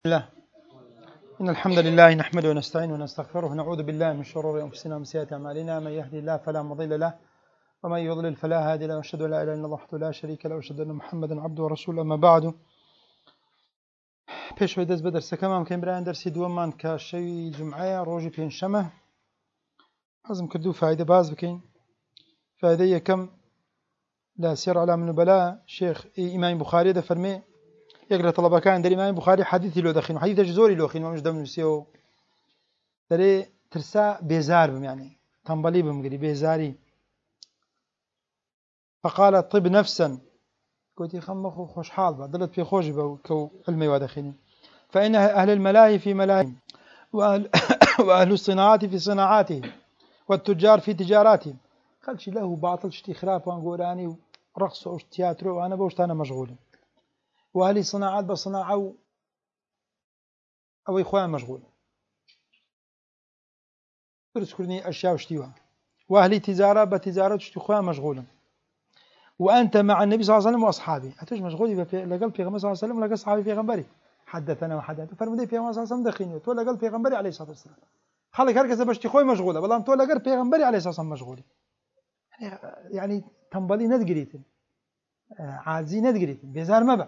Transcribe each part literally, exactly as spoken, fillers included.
الله إن الحمد لله نحمده ونستعينه ونستغفره ونعوذ بالله من شرور أنفسنا ومن سيئات أعمالنا. من يهدي الله فلا مضل له ومن يضلل فلا هادي له، وأشهد أن لا إله إلا الله وحده لا شريك له، وأشهد أن محمدا عبده ورسوله. أما بعد، پێشەوەی دەست بە دەرسەکەمان بکەین برایان، دەرسی دووەممان کە شەوی جومعەیە ڕۆژی پێنجشەمە حەزم کردو فایدە باز بکەین. فایدەی یەکەم لە سیر ئەعلام النوبەلا شێخ ئیمامی بوخاری دەفەرمێ یەک لە تەڵەبەکان دەری ئیمامی بوخاری حەدیثی لۆ دەخوێن و حەدیثێکی زۆری لۆ خوێن، ئەوش دەمنووسێەوە دەرێ ترسا بێزار بم، یعنی تەمبەلی بمگری بێزاری. فقال طب نفسا، قلت خم مخو خوشحال بە دڵت پێ خۆش بە کە علمەی وا دەخوێنی. فإن أهل الملاهي في ملاهيهم وأهل, وأهل الصناعات في صناعاتهم والتجار في تجاراتهم. خلشي له باطل شتي خراپ وان قولاني ورقص وتياترو وأنا بوشتانا مشغول، وأهل صناعات بصناعة أو إخوان مشغول تذكرني أشياء وشتيوها، وأهل تجارة بتجارة شتي إخوان مشغول، وأنت مع النبي صلى الله عليه وسلم وأصحابه أتوش مشغول لقلب في غمر صلى الله عليه وسلم ولقى أصحابي في غنبري حدثنا وحدث فرمودي في غمر صلى الله عليه وسلم دخيني تو لقلب في غنبري عليه الصلاة والسلام. خلي هركز بشتي خوي مشغولة بلام تو لقلب في غنبري عليه الصلاة والسلام مشغولي، يعني تنبلي ندقريتن عازي ندقريتن بيزار ما بقى.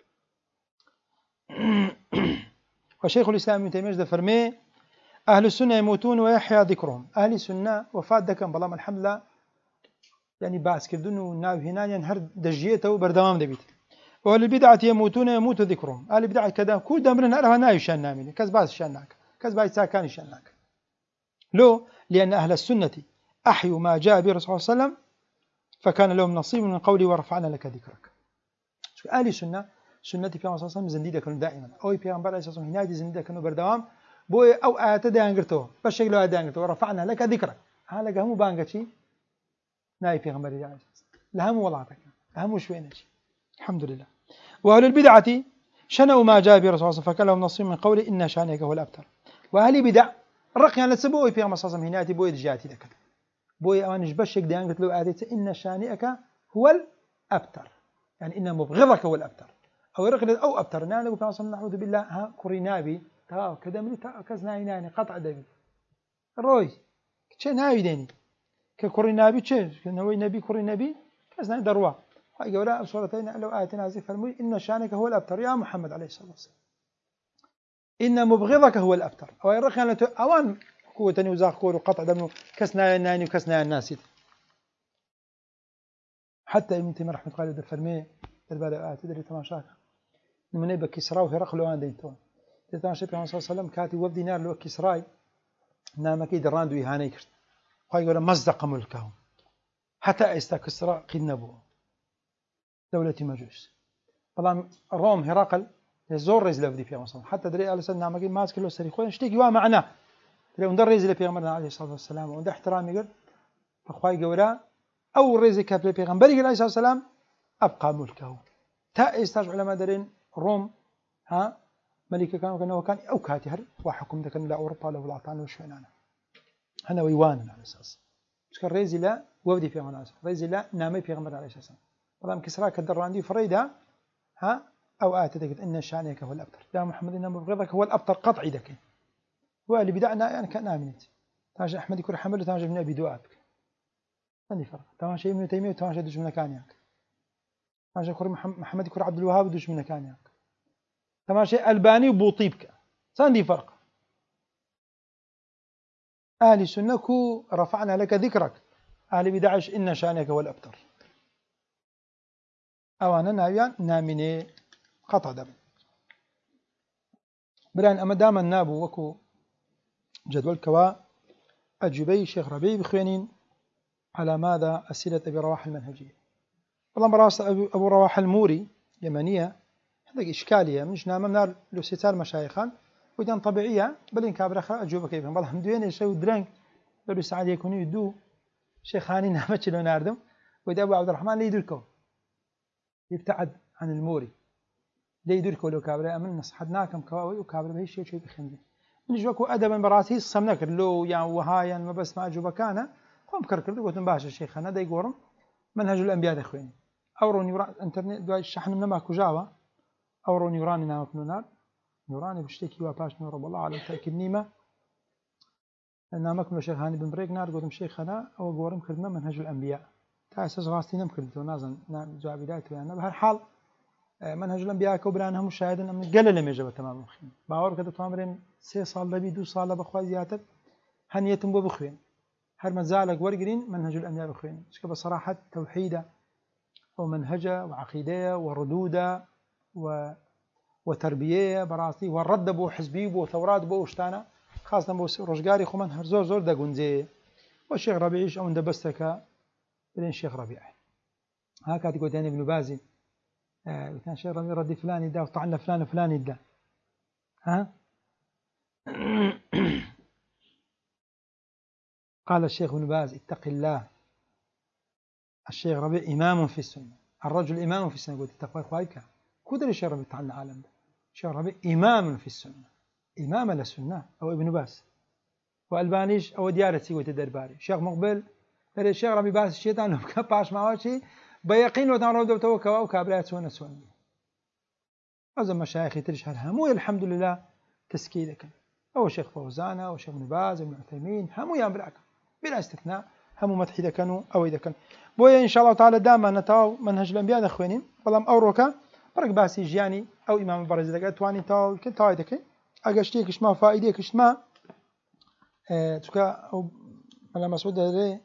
وشيخ الإسلام ابن تيمية فرمي أهل السنة يموتون ويحيا ذكرهم. أهل السنة وفات دكم بلام الحمد لله، يعني باس كردون وناو هنا ينهر دجيته وبردوام دبيت. وأهل البدعة يموتون يموت ذكرهم. أهل البدعة كذا كل دمرنا أرها نايو شان نامين كز باس شانك كز باس ساكان شانك لو لأن أهل السنة أحيوا ما جاء به الرسول صلى الله عليه وسلم فكان لهم نصيب من قولي ورفعنا لك ذكرك. أهل السنة سنتي في صلى الله عليه وسلم زنديده كانوا دائما أو في عن بعد أساسهم هنادي زنديده كانوا بردوام بوي أو أتدي أنقرتوه بشكل أتدي أنقرتوه ورفعنا لك ذكرك. هلا جهمو بانقتشي ناي في غمر الله لهم وضعتك لهم وشوينش الحمد لله. وأهل البدعة شنوا ما جاء به الرسول صلى الله عليه وسلم فكان لهم نصيب من قوله إن شانك هو الأبتر. وأهل بدع الرقي على سبوي في غمر صلى الله عليه وسلم هنادي بوي دجاتي لك بوي أوانش بشك دي أنقرت له آديت إن شانئك هو الأبتر، يعني إن مبغضك هو الأبتر أو رقل أو أبتر. نحن نقول في عصر نعوذ بالله ها كورينابي تا كذا من تا كذا نايناني قطع دبي روي كشين هاي ديني ككورينابي كشين كنوي نبي كورينابي كذا ناي دروا هاي جولا سورتين لو آيتنا زي فرمي إن شانك هو الأبتر يا محمد عليه الصلاة والسلام، إن مبغضك هو الأبتر أو رقل أوان قوة وزاق كور وقطع دم كسنا نايني وكسنا الناس. حتى ابن تيمية رحمة الله عليه فرمي البلاء تدري تماشاك من يبقى كسرى وهرقل وان ديتون تتماشى في صلى الله عليه وسلم كاتي وفد نار لو كسراي نام كيد راندو يهاني كرت خاي يقول مصدق ملكهم حتى استا كسرى قنبوا دولة مجوس طبعا روم هرقل زور ريز لفدي في صلى حتى دري على سنة نام كيد ماسك له سري خوين اشتكي وا معنا دري وندر ريز اللي بيغمرنا عليه الصلاة والسلام وند احترامي قال فخاي يقول أو ريز كابل بيغمبري عليه الصلاة والسلام أبقى ملكه تا استاج علماء درين روم ها ملكة كانوا كانوا كان أو كاتهر وحكم ذاك لا أوروبا لا ولا عطانا وشوينانا أنا ويوان على أساس مش كان ريزي لا وودي في غناس ريزي لا نامي في غمر على أساس طبعا كسراك الدراندي فريدة ها أو آتتك إن شانك هو الأبتر يا محمد إن مبغضك هو الأبتر قطعي ذاك واللي بدأنا يعني كان آمنت تاج أحمد يكون حمل تاج من أبي دؤابك ثاني فرق تمام شيء ابن تيمية وتمام شيء دوش من كانياك تمام شيء محمد يكون عبد الوهاب دوش من كانياك تمام شيء ألباني وبوطيبك صندي فرق. أهل السنة كو رفعنا لك ذكرك، أهل بدعش إن شانك هو الأبتر أوانا ناويان نامني قطع دم بران أما دام النابو وكو جدول كوا أجيبي شيخ ربيع بخوانين على ماذا أسئلة أبي رواح المنهجية. والله براس أبو رواح الموري يمنية هذا إشكالية منش نام منار لو ستار مشايخان ودان طبيعية بل إن كابر أخرى أجوبة كيفهم والله همدوين يشيو درنك لو سعاد يكونوا يدو شيخاني نامتش لو ناردم ويدا أبو عبد الرحمن لي يدركو يبتعد عن الموري لي يدركو لو كابر أمن نصحدناكم كواوي وكابر بهي شيء شيء بخندي من جواكو أدبا براسي الصمناكر لو يعني وهايا ما بس ما أجوبة كان قوم كركر قلت باشا شيخنا دا يقورم منهج الأنبياء يا أخويني أورون يوران انترنت دواء الشحن من ماكو جاوا أورون يوراني نامك نونار نورانی بشتێکی وا پاش نۆڕە وەڵڵا عەلەم تاکید نیمە نامەکم لە شێخ هانی بن برێک نار گوتم شێخەنا ئەوە گۆڕم کردمە منهەج الئەنبیا تا ئێستاش ڕاستی نەمکردەوە نازانم جوابی دایتەوە یان نە بە هەر حاڵ منهەج الئەنبیا کە و بران هەموو شایدن ئەم گەلە لە مێژە بە تەمام بخوێن باوەڕ بکە دەتوانرێن سێ ساڵ لەبی دوو ساڵە بەخوای زیاتر هەنیەتم بۆ بخوێن هەر مەجالێک وەرگرین منهەج الئەنبیا بخوێن چکە بە سەراحەت تەوحیدە ومنهجة وعقيدة وردودة و وتربية براسي والرد بو حزبي بو ثورات بو شتانا خاصة بو رجاري خمان هر زور زور دقونزي والشيخ ربيعيش أو اندبستك بدين الشيخ ربيع هكذا تقول يعني ابن بازي آه كان الشيخ ربيع ردي فلان يدا وطعنا فلان فلان يدا ها قال الشيخ ابن باز اتق الله الشيخ ربيع إمام في السنة الرجل إمام في السنة قلت التقوى إخوائك كودر الشيخ ربيع تعالى العالم ده الشيخ ربيع إمام في السنة إمام للسنة أو ابن باز وألبانيش أو ديارتي قلت الدرباري الشيخ مقبل الشيخ ربيع باز الشيطان باش ما وشي بيقين وتعالى دو توكوا وكابلات سونا سونا أزم مشايخي ترش همو الحمد لله تسكيلك أو الشيخ فوزان أو الشيخ ابن باز ابن عثيمين همو يا براك بلا استثناء همو مدح إذا كانوا أو إذا كان بويا إن شاء الله تعالى دائما نتاو منهج الأنبياء دخوينين بلام أوروكا برك باسي جياني أو إمام البرزي دقا تواني تاو كن تاو إذا كن أقاشتيكش ما فائديكش ما اه تكا أو ملا مسعود دلي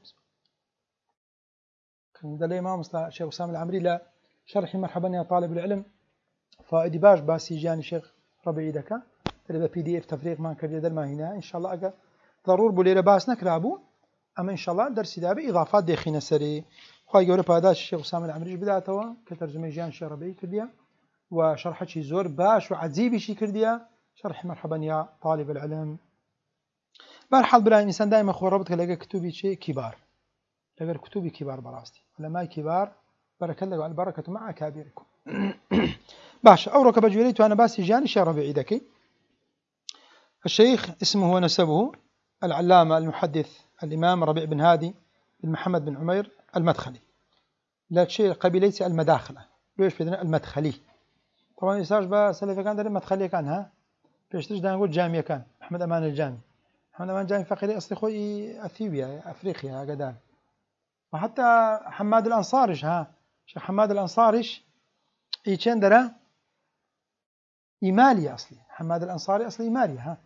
كان دلي إمام الشيخ وسام العمري لا شرحي مرحبا يا طالب العلم فائدي باش باسي جياني شيخ ربيعي دكا تلي بي دي اف تفريق ما كردي دل ما هنا إن شاء الله أقا ضرور بوليرة باس نكرابو أما إن شاء الله درس دابي إضافات داخلنا سري خواهي قولي بهداش الشيخ وسام العمريش بداتوا كترجمة جيان الشيخ ربيعي كرديا وشرحة شي زور باش وعزيبي شي كرديا شرح مرحبا يا طالب العلم بارحال بلا إنسان دائما خو ربطك لقى كتبي شيء كبار لقى كتبي كبار براستي علماء كبار بارك الله على البركة مع أكابركم باش أوروك بجوليت وأنا باسي جيان الشيخ ربيعي دكي الشيخ اسمه ونسبه العلامة المحدث الإمام ربيع بن هادي بن محمد بن عمير المدخلي لك شيء قبيلة المداخلة ليش بدنا المدخلي طبعا يساج بقى سلفي كان ده المدخلي كان ها بيشتري ده نقول جامية كان محمد أمان الجامي محمد أمان الجامي فقير أصلي خوي أثيوبيا أفريقيا هكذا وحتى حماد الأنصارش ها شيخ حماد الأنصارش يشين درا إيمالي أصلي حماد الأنصاري أصلي إيمالي ها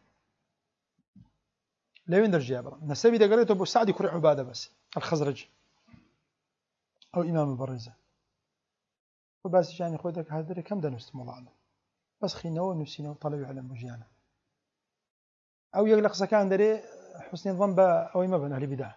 لا يندر جابر نسبي ده قريته أبو سعد يكون عبادة بس الخزرج أو إمام البرزة وبس يعني خودك هذا كم ده نفس موضوعنا بس خينا ونفسينا وطلب علم وجيانا أو يغلق سكان دري حسن الظن أو ما بين أهل بدعة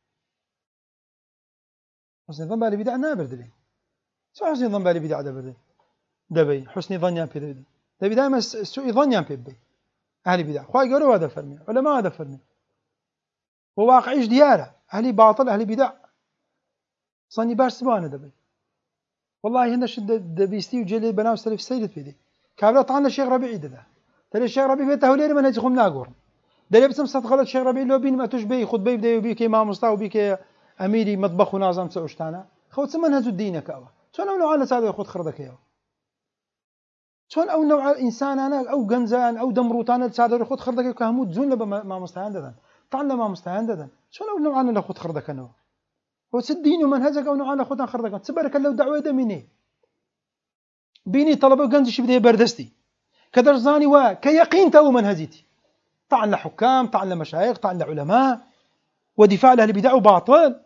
حسن الظن بأهل بدعة نابر دلي سو حسن الظن بأهل بدعة دبر دبي حسن ظن يام بيدبي دبي دائما سوء ظن يام بيدبي أهل بدعة خواي قالوا هذا فرمي ولا ما هذا فرمي وواقعيش دياره أهل باطل أهل بدع صني باش سبانه دبي والله هنا شد دبيستي وجلي بناو سلف سيدت بيدي كابلا طعنا الشيخ ربيعي ده ترى الشيخ ربيعي بيته لير من هجخم ناقور ده بسم صدق غلط الشيخ ربيعي لو بين ما تشبي خد بي بده بيك امام مصطفى وبيك اميري مطبخ وناظم سوشتانا خود سمن هزو دينك او شلون او نوع هذا ياخذ خردك يا شلون او نوع انسان انا او جنزان او دمروتان هذا ياخذ خردك كهمود زون ما مستعنددا طعنا ما مستعنددا شلون او نوع انا ناخذ خردك انا وسديني ومنهجك او نوع انا خذ خردك تبارك الله دعوه دميني بيني طلبه جنز شي بده بردستي كدرزاني وكيقين تو منهجتي طعن لحكام طعن لمشايخ طعن لعلماء ودفاع لاهل البدع وباطل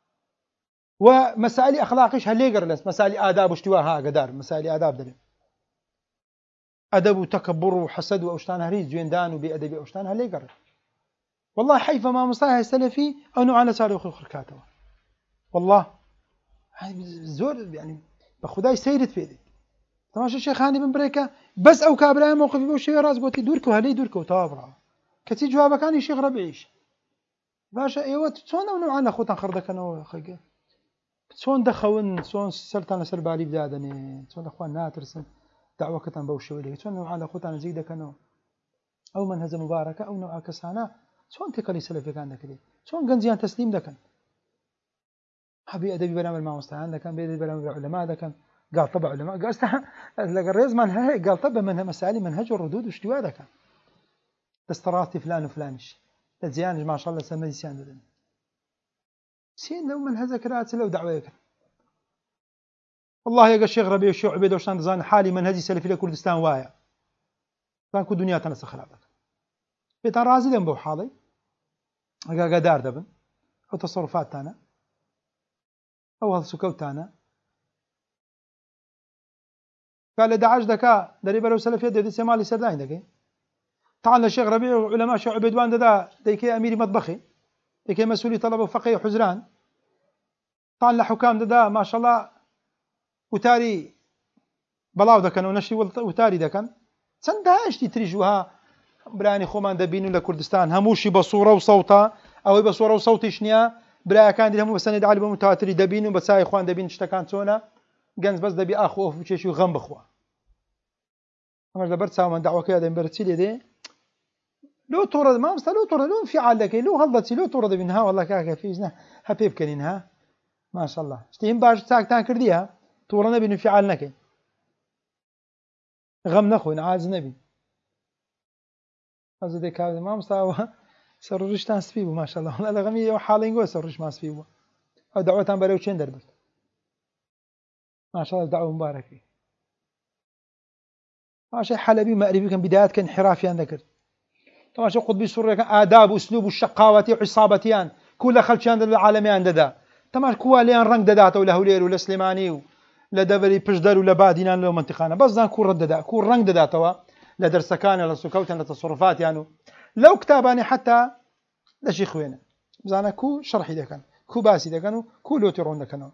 ومسائل اخلاقيش هليقر لس مسائل آداب واشتواها قدار مسائل آداب دل أدب وتكبر وحسد وأشتان هريز جويندان وبأدب وأشتان هليقر والله حيث ما مصطلح السلفي أو نوعنا سالي أخي خركاته والله زور يعني بخداي سيرت في ذي تماشى الشيخ هاني بن بريكة بس أو كابلا موقف يقول شيء راس قلت دوركو هلي دوركو طابرة كتي جوابه كان الشيخ ربيعيش باشا ايوه تسون او نوعنا خوتان خردك انا خيق تسون دخون تسون سلطان سربالي بدادني تسون اخوان ناترسن دعوه كتان بوشوي لي تسون نوعنا خوتان زيدك انا او منهز مباركه او نوع كسانا تسون تكلي سلفي كان دكلي تسون غنزيان تسليم دكن حبي ادبي بلا ما مستعان دكن بيدي بلا علماء دكن قال طبع علماء قال استا لقى الريز من هي قال طبع منها مسائل منهج الردود وش دوادك استراتي فلان وفلانش لزيان ما شاء الله سمي سيان سين لو منهزك رات لو دعويك والله يا الشيخ ربيع الشيخ عبيد وشان زان حالي منهجي سلفي لكردستان وايا كان كل دنيا تنسى خلابك بيتان رازي دم بو حالي اقا قدار دبن او تصرفات تانا او هذا سكوت تانا قال دعاش دكا دري بلو سلفيه دي سمالي سرداين دكي تعال الشيخ ربيع وعلماء الشيخ عبيد وان دا ديكي اميري مطبخي ديكي مسؤولي طلبه وفقيه وحزران تعال لحكام دا ما شاء الله وتاري بلاو دكن ونشي وتاري دكن سندهاش تريجوها براني خومان دبينو لكردستان هموشي بصوره وصوته او بصوره وصوتي شنيا برا كان دي هم بسند علي بمتواتري دبينو بساي اخوان دبين اشتكان تونا جنز بس دبي اخو في شيء غم بخوا اما دبرت ساو من دعوه كده برتي لي دي لو تورد ما مست لو تورد لو في عالك لو غلطتي لو تورد منها والله كاكا فيزنا هبيب كنينها ما شاء الله اشتيم باش ساكتان كرديها تورنا بينو في عالنك غم نخو عاز نبي هذا ديك هذا ما مستوى سرورش تنسبيبو ما شاء الله والله غمي حالين جو سرورش ما سبيبو او دعوتان بريو چين دربت ما شاء الله دعوه مباركه ما شيء حلبي مأربي كان بدايات كان انحرافيان ذكر طبعا شو قطبي سوريا كان آداب واسلوب والشقاوة وعصابتيان كل خلشان العالميان ددا طبعا كواليان رنگ دداته ولا هولير ولا سليماني ولا دبري بجدر ولا بادينان لو منطقانا بس ذا كون رد ددا كون رنگ دداته لا درسكان ولا سكوت ولا تصرفات يعني لو كتاباني حتى لا شي خوينا زانا كو شرحي ده كان كو باسي ده كانوا كو لوترون ده كانوا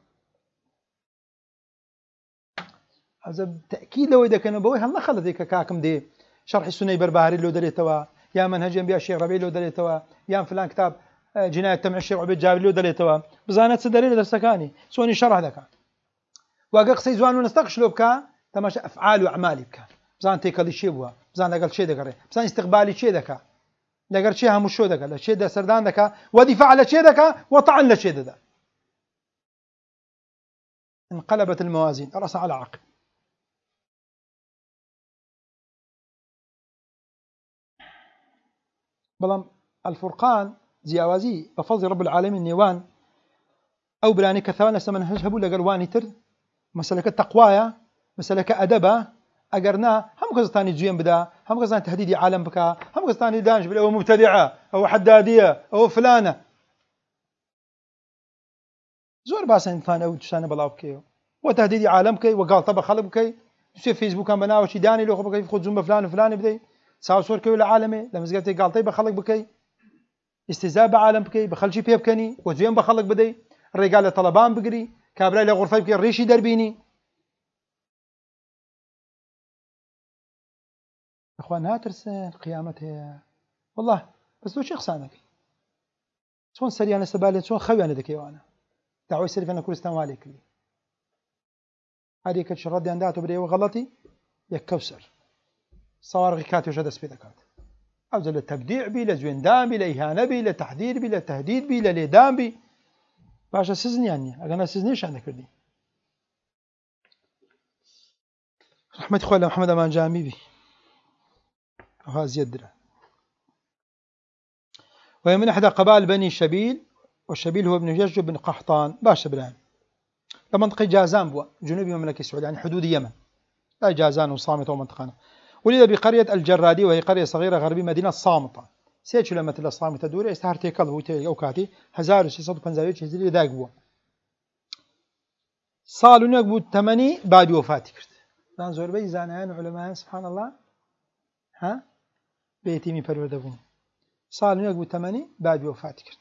هذا تأكيد لو إذا كانوا بوي هلا خلت ذيك كاكم دي شرح السنة برباهري لو دليتوا يا منهج أنبياء الشيخ ربيع لو دليتوا يا فلان كتاب جناية تمع الشيخ عبيد جابر لو دليتوا بزانت سدليل درسكاني سوني شرح ذاك واقع سيزوان ونستقشلوا بك تماشى أفعال وأعمال بك بزان تيكل شيء بوا بزان لقال شيء ذكره بزان استقبالي شيء ذكره لقال شيء هم شو ذكره شيء ده سردان ذكره ودفاع على شيء ذكره وطعن لشيء ذا انقلبت الموازين رأس على عقب بلام الفرقان زياوازي بفضل رب العالمين نيوان أو بلاني كثوانا سمنهج هبو لقال واني تر مسألة التقوايا مسألة أدبا أجرنا هم قصتاني جيم بدا هم قصتاني تهديدي عالم بكا هم قصتاني دانش بلا أو مبتدعة أو حدادية أو فلانة زور باسا إنسان أو تشاني بلاو بكيو وتهديدي عالم كي وقال طبع خلق بكي في فيسبوك كان بناو شي داني لو خبكي خذ زوم فلان وفلان بدي ساو صور كي ولا عالمي لما زقتي قال طيب بخلق بكي استهزاء بعالم بكي بخل شي بيب كني وزين بخلق بدي الرجال طلبان بقري كابراي لغرفه بكي الريشي دربيني اخوان هاترسن قيامتها والله بس لو شيخ سانك شلون سريان استبالي شلون خوي انا دكي وانا دعوه سلف انا كردستان والك لي هذه كتش ردي عندها بدي وغلطي يا كوسر صوارغ كاتي وش هذا سبيدكات او زل التبديع بي لزوين دام بي لاهانه بي لتحذير بي لتهديد بي لليدام بي باشا سزني يعني انا سزنيش عندك كردي رحمة خويا محمد امان جامي بي وها زيدرة وهي من احدى قبائل بني شبيل والشبيل هو ابن يجب بن قحطان باشا بران لمنطقة جازان بوا جنوب المملكة السعودية يعني حدود اليمن لا جازان وصامتة ومنطقة ولد بقرية الجرادي وهي قرية صغيرة غربية مدينة صامتة سيد شو لما تلا صامتة دوري استهار تيكل هو تي أو كاتي هزار وستة وخمسين هزلي ذاك بوا صالون يقبو ثماني بعد وفاتي كرت لان زور بي زانان علماء سبحان الله ها بيتي مي پروردبون صالون يقبو ثماني بعد وفاتي كرت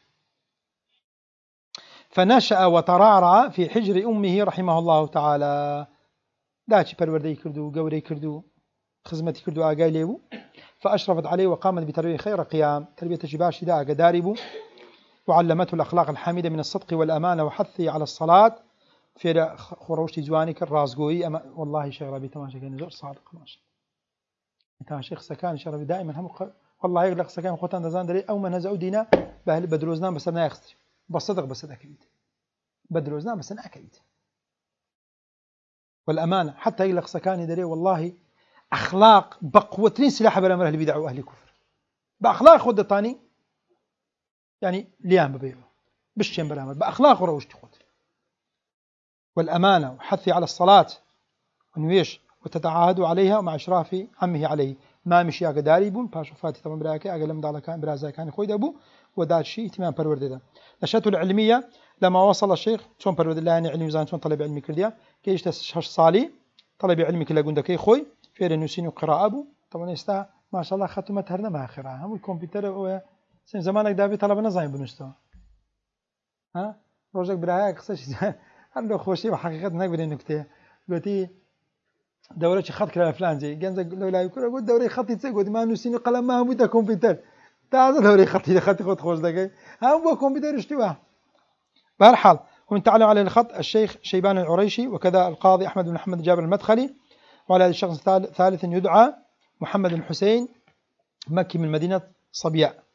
فنشأ وترعرع في حجر أمه رحمه الله تعالى داچی پروردهی کردو گەورەی کردو خزمەتی کردو ئاگای لێبوو فأشرفت عليه وقامت بتربية خير قيام تربية باشي دا ئاگاداری بوو وعلمته الأخلاق الحميدة من الصدق والأمانة وحثه على الصلاة في خروشتي جواني كالرازقوي أما والله شيخ ربي تماشى كان زور صادق ماشي انت شيخ سكان شيخ ربي دائما هم والله يغلق سكان خوتان دزان دري او من هزا دينا بهل بدروزنا بس انا يخسر بصدق بس اكيد بدروزنا بس انا اكيد والأمانة حتى يلق سكاني دري والله أخلاق بقوتين سلاح بلا أهل البدع وأهل الكفر بأخلاق خد الطاني يعني ليام ببيعه بالشين بلا بأخلاق وروش تخد والأمانة وحثي على الصلاة ونويش وتتعاهدوا عليها مع إشراف عمه عليه ما مشي أقداري بون باشو فاتي طبعا براكي أقلم دالكان برازا كان خويد أبو ودار شيء اهتمام برورد ده نشأته العلمية لما وصل الشيخ شون برورد الله يعني علمي زان شون طلب علمي كرديا كيش تشهش صالي طلب علمي كلا قندا كي خوي فير نسين وقراءة أبو طبعا يستا ما شاء الله ختمت هرنا ما آخرها هم الكمبيوتر و سن زمانك دابي طلب نزاين بنستوى ها روجك براها قصش هل خوشي وحقيقة نقبل النكتة قلتي دورة خط كلا فلان زي جنزة لو لا يكون أقول دورة خطي تسقط ما نسين قلم ما هم بيتا كمبيوتر تعال دورة خطي خطي خط خوش دقي هم هو كمبيوتر اشتواه بهالحال ومن تعلم على الخط الشيخ شيبان العريشي وكذا القاضي أحمد بن محمد جابر المدخلي وعلى الشخص ثالث يدعى محمد بن حسين مكي من مدينة صبياء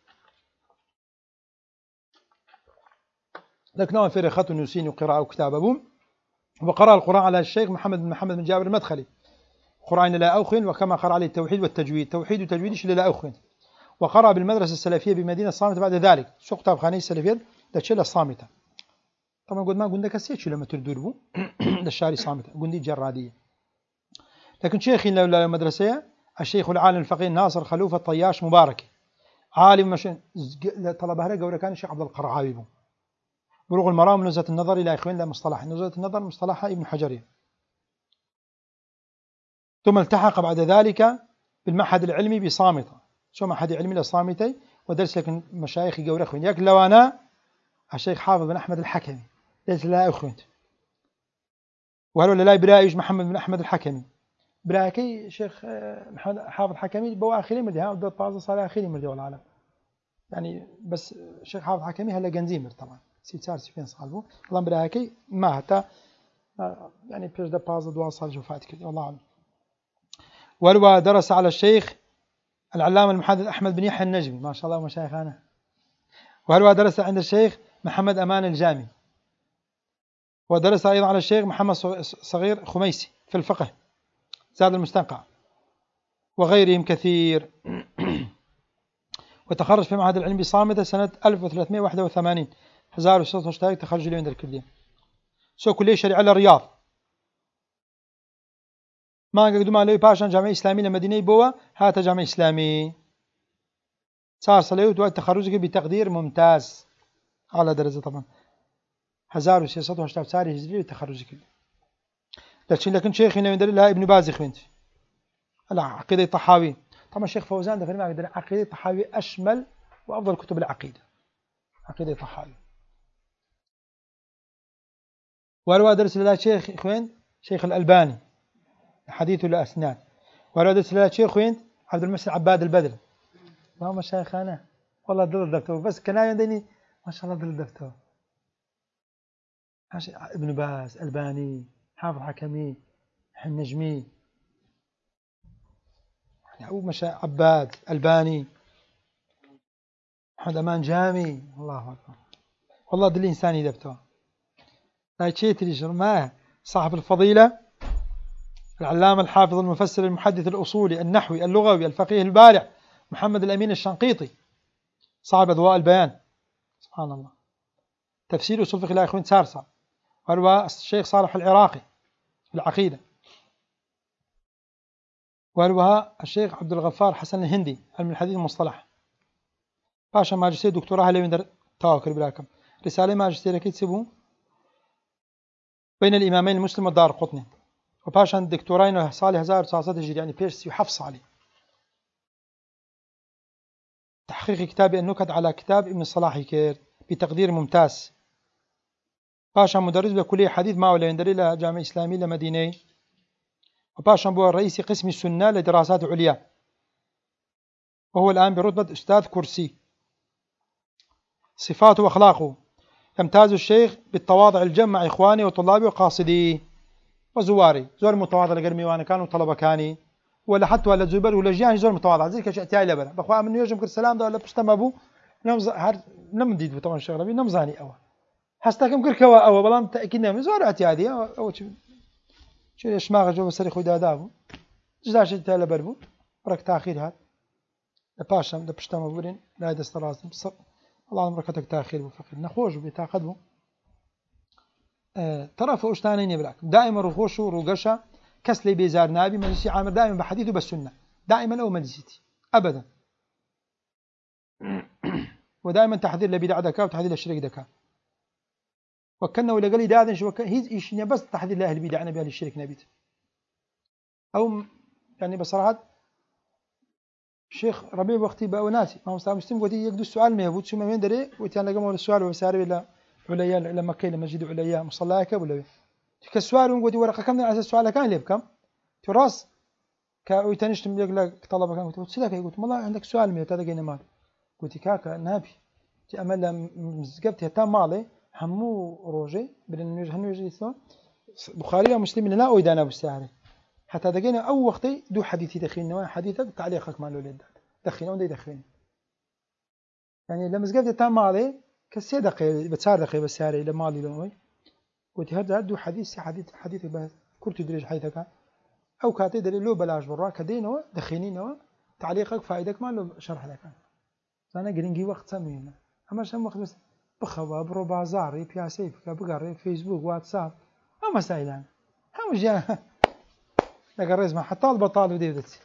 لكنه في خط نسين وقراءة وكتاب أبوم وقرأ القرآن على الشيخ محمد بن محمد بن جابر المدخلي قرآن لا أوخن وكما قرأ عليه التوحيد والتجويد توحيد وتجويد إيش لا أوخن وقرأ بالمدرسة السلفية بمدينة صامتة بعد ذلك شو كتاب خاني السلفية تشيل الصامتة طبعا قلت ما قلنا كسيتش لما تردوا للشاري صامتة قلنا جرادية لكن شيخي لولا المدرسة الشيخ العالم الفقيه ناصر خلوفة طياش مبارك عالم مش طلبها له قورة كان الشيخ عبد القرعاوي بلوغ المرام نزهة النظر إلى إخوان لا مصطلح نزهة النظر مصطلحها ابن حجري ثم التحق بعد ذلك بالمعهد العلمي بصامتة شو معهد علمي لصامتي ودرس لكن مشايخ قورة إخوان ياك لو أنا الشيخ حافظ بن أحمد الحكمي ليس لا أخوان وهل لا برايج محمد بن أحمد الحكمي براكي شيخ محمد حافظ حكمي بوا آخرين مردي ها ودوت بعض صار آخرين مردي والعالم يعني بس شيخ حافظ حكمي هلا جنزيمر طبعا سيد سار سفين صالبو الله براكي ما حتى يعني بيش ده بعض دوا صار جوفات كده والله أعلم ولو درس على الشيخ العلامة المحدث أحمد بن يحيى النجمي ما شاء الله مشايخنا وهل درس عند الشيخ محمد أمان الجامي ودرس أيضا على الشيخ محمد صغير خميسي في الفقه زاد المستنقع وغيرهم كثير وتخرج في معهد العلم بصامتة سنة ألف وثلاثمائة وواحد وثمانين هزار وستة واشتاق تخرج اليوم در الكردية سو كلية شريعة للرياض ما قدوا ما لي باشان جامعة إسلامية لمدينة بوا هات جامعة إسلامي صار صليوت وقت تخرجك بتقدير ممتاز على درجة طبعا هزار وستة واشتاق ساري هجري بتخرجك لكن لكن شيخنا يندل لها ابن باز خوينت العقيدة الطحاوي طبعا الشيخ فوزان ده في المعقد العقيدة الطحاوي أشمل وأفضل كتب العقيدة عقيدة الطحاوي وروى درس لله شيخ خوين شيخ الألباني حديث الأسنان وروى درس لله شيخ خوين عبد المحسن عباد البدر ما هو مشايخنا والله دل دفتو بس كنا يندني ما شاء الله دل دفتو ابن باز ألباني حافظ حكمي النجمي أو مشى عباد ألباني محمد أمان جامي الله أكبر والله دل إنساني دبته لا شيء تريش ما صاحب الفضيلة العلامة الحافظ المفسر المحدث الأصولي النحوي اللغوي الفقيه البارع محمد الأمين الشنقيطي صاحب أضواء البيان سبحان الله تفسير أصول فقه الإخوان سارسة وروى الشيخ صالح العراقي العقيدة وروها الشيخ عبد الغفار حسن الهندي علم الحديث المصطلح باشا ماجستير دكتوراه اللي من تاوكر براكم رسالة ماجستير كي تسيبون بين الإمامين المسلم والدار قطني وباشا دكتورين صالح هزار وتسعة هجري يعني بيرس يحفص عليه تحقيق كتاب النكت على كتاب ابن الصلاح كير بتقدير ممتاز باشا مدرس بكلية حديث ما ولا يندري لها جامعة إسلامية لمدينة وباشا هو رئيس قسم السنة لدراسات عليا وهو الآن برتبة أستاذ كرسي صفاته وأخلاقه يمتاز الشيخ بالتواضع الجم مع إخواني وطلابي وقاصدي وزواري زور متواضع لقرمي وأنا كانوا طلبة كاني ولا حتى ولا زبر ولا جياني زور متواضع زي كش أتياي لبنا بخوا من يوجم كل السلام ده ولا بشتم أبو نمز هر نمديد طبعا الشغلة بي نمزاني أول هستكم كل كوا أول بلام تأكيد نعم زور أتياي دي أو شو شو يشماغ جو بسري خو دادابو جداش تالا بربو برك تاخير هات لباشم لبشتم بورين لا دست راسم صر الله عمرك تاخير بفقير نخوش بتاخذبو أه طرف أشتانين يبلاك دائما رخوش وروقشة كسلي بيزار نابي مجلسي عامر دائما بحديث وبالسنة دائما أو مجلسيتي أبدا ودائما تحذير لبدع دكا وتحذير للشرك دكا وكنا ولا قال لي دادن شو هيز إيش بس تحذير لأهل البدع نبي أهل الشرك نبيت أو يعني بصراحة الشيخ ربيع وقتي بقى ناسي ما مستعد مسلم قلت يقدو السؤال ما يبود شو ما من دري وتيان لقمه السؤال وساري ولا عليا لما كيل مسجد عليا مصلاك ولا كالسؤال ونقول ورقة كم على السؤال كان لي بكم تراس كويتنشت من لك طلبة كان قلت سلك قلت والله عندك سؤال مية هذا جينا مال قلت كاكا نبي تأمل مزقبت تام مالي همو روجي بدنا نوجه نوجه ثون بخاري ومسلم لا أويدانا بالسعر حتى دقينا أو وقتي دو حديثي دخيلنا حديثك تعليقك مالو للداد دخينا وندي دخينا يعني لما زقبت تام مالي كسي دقيقة بتسار دقيقة بالسعر إلى مالي لونوي قلت هذا دو حديث حديث حديث بس كرت درج حيثك أو كاتي دليل لو بلاش برا كدينه دخينينه تعليقك فائدك مالو شرح لك أنا قرنجي وقت سمينا أما شم وقت بس بخوا برو بازاري بياسي بقري فيسبوك واتساب أما سائلان هم جا لك الرزمة حتى البطال وديدتي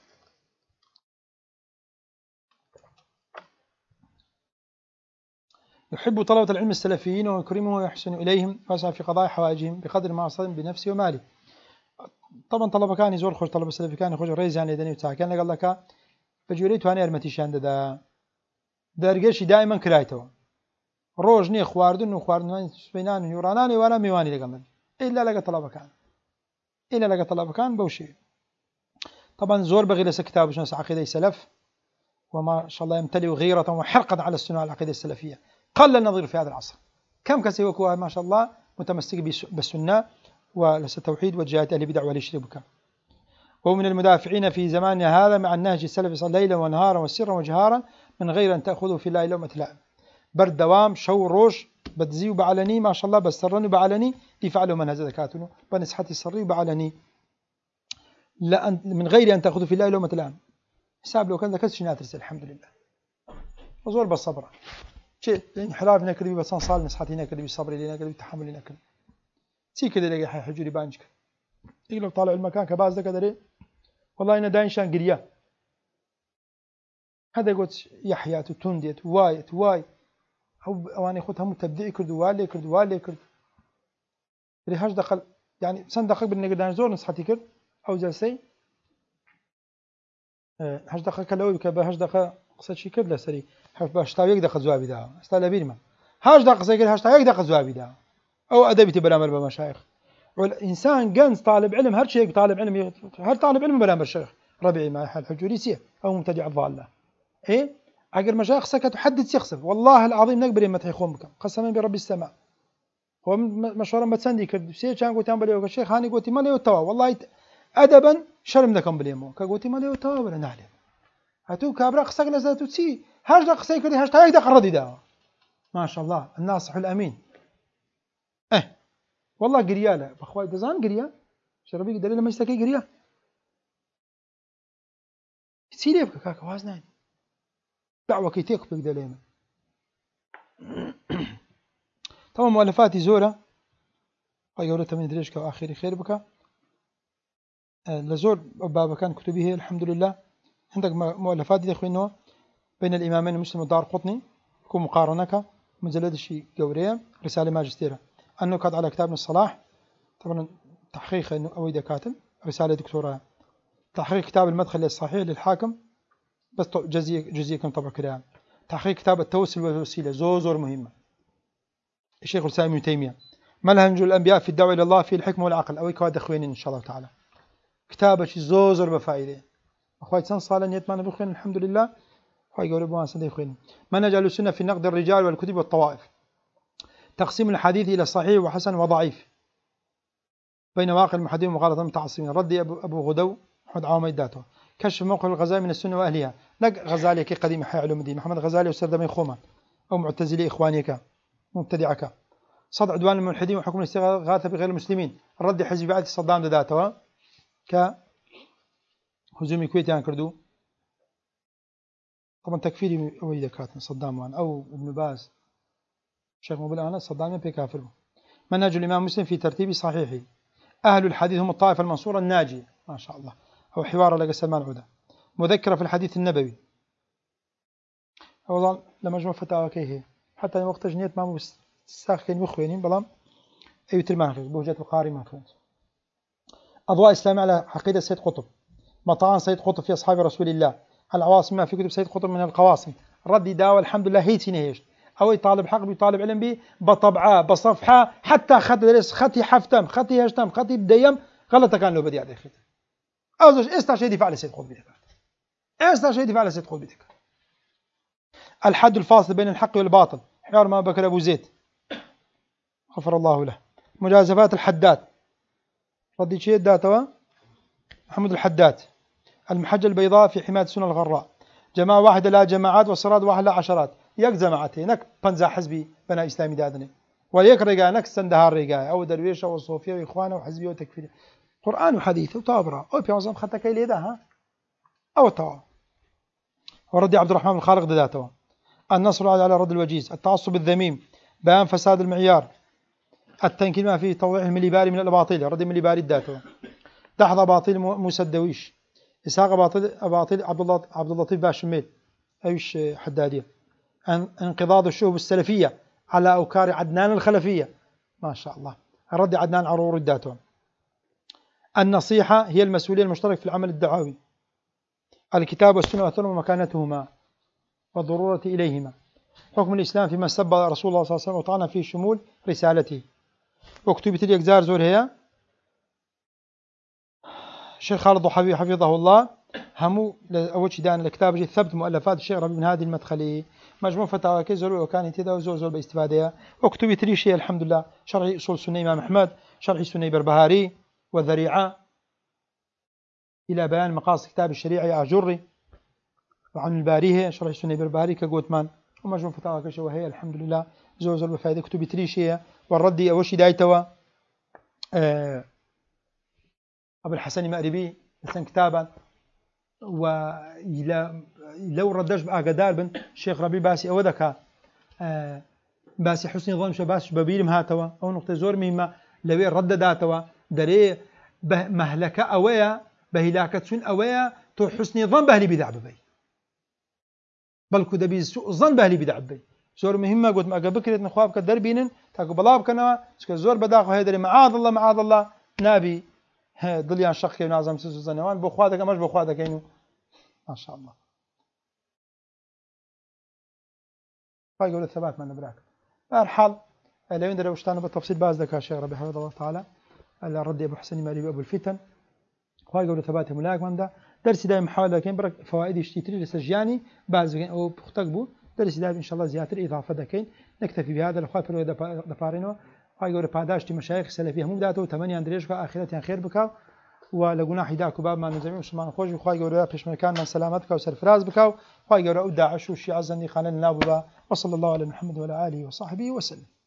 يحب طلبة العلم السلفيين ويكرمهم ويحسن إليهم ويسعى في قضاء حوائجهم بقدر ما أصلهم بنفسه وماله. طبعا طلبة كان يزور خوش طلبة السلفي كان يخرج رئيس يعني دني وتاع كان قال لك بجوريت وأنا أرمتيش عند دا درجشي دائما كرايته روجني خواردن وخواردن سبينان يورانان ولا ميواني لقمن إلا لقى طلبة كان إلا لقى طلبة كان بوشي. طبعا زور بغي لس كتاب شنو عقيدة السلف وما شاء الله يمتلئ غيرة وحرقا على السنة والعقيدة السلفية قل النظير في هذا العصر. كم كسيوكوا ما شاء الله متمسك بالسنة ولس التوحيد وجهات أهل البدع والشرك. وهو من المدافعين في زماننا هذا مع النهج السلفي صلى ليلا ونهارا وسرا وجهارا من غير أن تأخذوا في الله لومة لائم. برد دوام شو روش بتزي وبعلني ما شاء الله بسرني وبعلني يفعلوا من هذا ذكاتنا بنسحتي السري وبعلني لا أن من غير أن تأخذوا في الله لومة لائم. حساب لو كان ذكرت شناترس الحمد لله وزور بالصبر شيء يعني حلافنا كذي بس صال نسحتينا كذي بالصبر لنا كذي تحملنا كذي سي كذا لقى حجري بانجك يقولوا طالع المكان كباز ذا كذا والله إن داين شان قرية هذا قلت يحيى تنديت واي واي أو أواني خدها متبدئ كرد والي كرد والي كرد اللي هاش دخل يعني سن دخل بالنقدان زور نسحتي كرد أو جلسي هاش دخل كلاوي كبا هاش دخل قصة شيء كرد لا سري هاش باش تاويك دخل زوابي ده استلا بيرما هاش دخل زي كده هاش تاويك دخل زوابي ده أو أدبي تبرامر بمشايخ والإنسان جنس طالب علم هر شيء طالب علم هر طالب علم برامر شيخ ربيعي مع حال حجوريسية أو مبتدع الضالة إيه أجر مشايخ سكت وحدث يخسف والله العظيم نقبل ما تحيخون بكم قسما برب السماء هو مشورا ما تسندي كرد سير كان قلت أنا بليه الشيخ هاني قلت ما ليه التوا والله أدبا شرم ذكم بليمو كقولت ما ليه التوا ولا نعلم هتو كابرا قصك لزاتو تسي هاش دق قصي كذي هاش تايك دق ردي دا ما شاء الله الناصح الأمين إيه والله قريالة بخواي دزان قريا شربي دليل ما يستكي قريا تسيلي بك كاكا وازنان دعوة كيتيك بك دليل طبعا مؤلفاتي زورة قيورتها من دريشك وآخر خير بك لزور بابا كان كتبه الحمد لله عندك مؤلفات دي أخوينه بين الإمامين مسلم والدار قطني كون مقارنك مجلد الشيء قورية رسالة ماجستيرة أنه كاد على كتاب الصلاح طبعا تحقيق أنه أويدا كاتب رسالة دكتوراه تحقيق كتاب المدخل للصحيح للحاكم بس جزية جزية كم طبع كلام تحقيق كتاب التوسل والوسيلة زو زور مهمة الشيخ الإسلام ابن تيمية منهج الأنبياء في الدعوة إلى الله في الحكمة والعقل أو كواد أخوين إن شاء الله تعالى كتابة زو زور بفائدة أخوات سن صالا يتمنى بخوين الحمد لله أخوات يقولوا بوان سن خوين منهج أهل السنة في نقد الرجال والكتب والطوائف تقسيم الحديث إلى صحيح وحسن وضعيف بين واقع المحدثين ومغالطة المتعصبين رد أبو, أبو غدو محمد عوام يداته كشف موقف الغزالي من السنة وأهلها لق غزالي كي قديم حي علوم الدين محمد غزالي وسردمي خوما أو معتزلي إخوانيك مبتدعك صد عدوان الملحدين وحكم الاستغاثة بغير المسلمين الرد حزب بعد صدام ذاته ك هزومي كويتيان كردو طبعا تكفيري أو إذا كاتن صدام وان أو ابن باز شيخ مبل أنا صدام بكافر. منهج الإمام مسلم في ترتيب صحيحه. أهل الحديث هم الطائفة المنصورة الناجية ما شاء الله. هو حوار لقى سلمان عودة. مذكرة في الحديث النبوي أوضع لمجموع فتاوى كيه حتى وقت جنيت ما مستاخين مخوينين بلام أيوة المنهج بوجهة القاري مخوين. أضواء إسلام على عقيدة سيد قطب. مطعن سيد قطب في أصحاب رسول الله. العواصم ما في كتب سيد قطب من القواسم. ردي داوى الحمد لله هيتي نهيش أو يطالب حق بيطالب علم به بطبعة بصفحة حتى خط درس خطي حفتم خطي هشتم خطي بديم غلطة كان لو بدي عليه خط أوزش إستع شيء دفاع لسيد قطب بيتك إستع شيء دفاع لسيد قطب بيتك. الحد الفاصل بين الحق والباطل حوار ما بكر أبو زيد غفر الله له. مجازفات الحداد ردي شيء داتوا محمد الحداد. المحجة البيضاء في حماية السنة الغراء. جماعة واحدة لا جماعات والصراط واحد لا عشرات يك جماعتي نك بنزا حزبي بنا إسلامي دادني وليك رجاء نك سندهار رجاء أو درويش أو صوفية وإخوانه وحزبي وتكفير قرآن وحديث وطابرة أو بيعظم خطة كي ليدا ها أو التوا. وردي عبد الرحمن الخالق ذاته. النصر على رد الوجيز. التعصب الذميم. بيان فساد المعيار. التنكيل ما فيه توضيح المليباري من الأباطيل رد المليباري ذاته. دحض باطيل موسى الدويش. إسحاق باطيل أباطيل عبد الله عبد اللطيف باشميل أيش حدادية. انقضاض الشهب السلفية على أوكار عدنان الخلفية ما شاء الله. الرد عدنان عرور الداتون. النصيحة هي المسؤولية المشتركة في العمل الدعوي. الكتاب والسنة وأثرهما ومكانتهما والضرورة إليهما. حكم الإسلام فيما سب رسول الله صلى الله عليه وسلم وطعن في شمول رسالته. وكتبت اليكزار زور هي الشيخ خالد ضحوي حفظه الله همو أول شيء دان الكتاب جي ثبت مؤلفات الشيخ ربي من هذه المدخلي مجموع فتاوى كي زور وكان يتدا وزور زور باستفادة. وكتبت لي شيء الحمد لله شرح أصول سنة إمام أحمد شرح سنة بربهاري والذريعة إلى بيان مقاصد كتاب الشريعة أجري وعن الباريه شرح سنة بربهاري كجوتمان ومجموع فتاوى كشيء وهي الحمد لله زور زور بفائدة. كتبت لي شيء والردي أول شيء دايتوا أه أبو الحسن مأربي مثلا كتابا ولو ردش بأقدار بن الشيخ ربي باسي أو ذكاء أه باسي حسني ظن شباس شبابيرم هاتوا أو نقطة زور مهمة لو رد داتوا دري مهلكة أويا بهلاكة سن أويا تو حسني ظن بهلي بدع ببي بل كده بيسوء ظن بهلي بدع ببي زور مهمة قلت ما قبكرت نخواب كدربينن تاكو بلاب كنا زور بداخو هيدري معاذ الله معاذ الله نابي ضليان شقي ونازم سوسو زنوان بخوادك مش بخوادك إنه ما شاء الله. هاي يقول الثبات من نبراك. الحال لو يندر وشتانه بالتفصيل باز ذكر الشيخ ربي حفظه الله تعالى على رد أبو حسن مالي أبو الفتن. هاي يقول الثبات ملاك من ده درس دائم محاولة كين برك فوائد يشتري لسجاني باز أو بختقبو درس دائم إن شاء الله زيادة إضافة ذكين نكتفي بهذا الأخوات فلو دفارينه. هاي يقول باداشتي مشايخ سلفية مو داتو ثمانية أندريش كآخرتين خير بكاو ولقنا حداك باب ما نزمي وسمان خوش وخاي يقول بيش مكان من سلامتك وسرفراز بكاو خاي يقول أودع عشو الشيعة الزني خانن نابوبا. وصلى الله على محمد وعلى آله وصحبه وسلم.